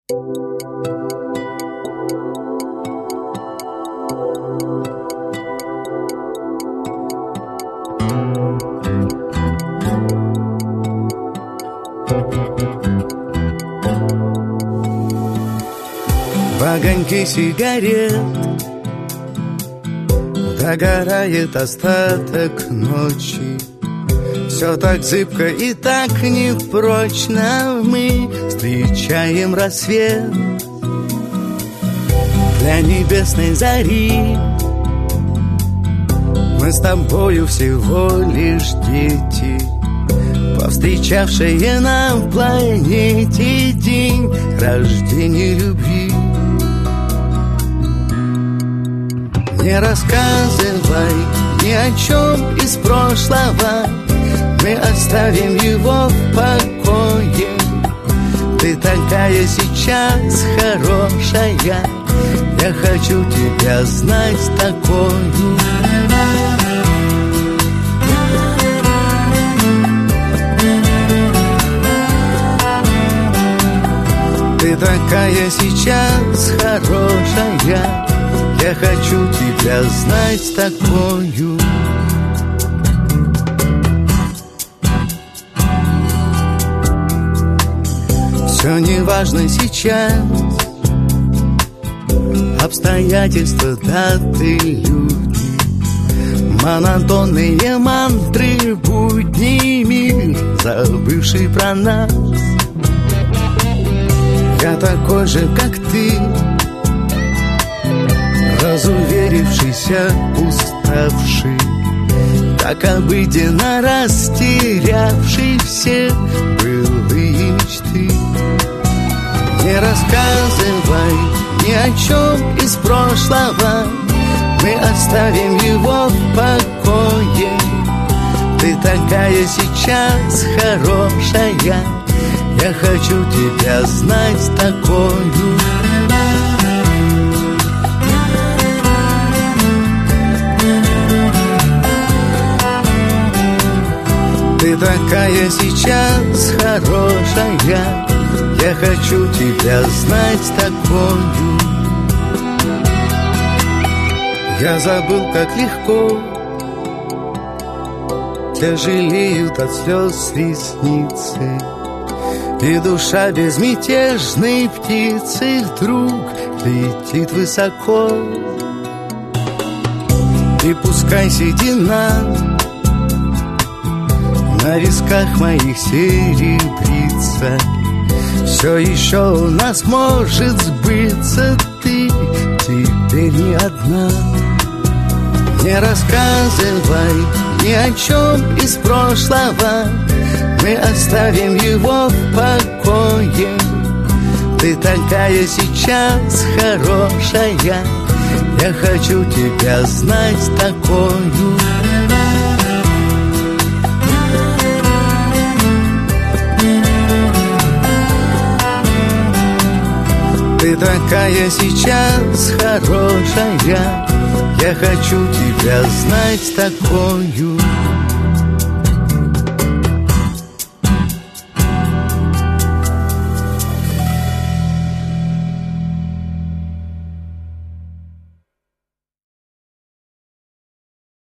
Огоньки сигарет, догорает остаток ночи. Все так зыбко и так непрочно. Мы встречаем рассвет для небесной зари. Мы с тобою всего лишь дети, повстречавшие на планете день рождения любви. Не рассказывай ни о чем из прошлого, мы оставим его в покое. Ты такая сейчас хорошая, я хочу тебя знать такою. Ты такая сейчас хорошая, я хочу тебя знать такою. Все не важно сейчас, обстоятельства, даты, люди, монотонные мантры, будний мир, забывший про нас. Я такой же, как ты, разуверившийся, уставший, так обыденно растерявший все былые мечты. Не рассказывай ни о чем из прошлого, мы оставим его в покое. Ты такая сейчас хорошая, я хочу тебя знать такою. Ты такая сейчас хорошая, я хочу тебя знать такою. Я забыл, как легко тяжелеют от слез ресницы, и душа безмятежной птицы вдруг летит высоко. И пускай седина на висках моих серебрится, все еще у нас может сбыться. Ты теперь не одна. Не рассказывай ни о чем из прошлого, мы оставим его в покое. Ты такая сейчас хорошая, я хочу тебя знать такою. Ты такая сейчас хорошая, я хочу тебя знать такою.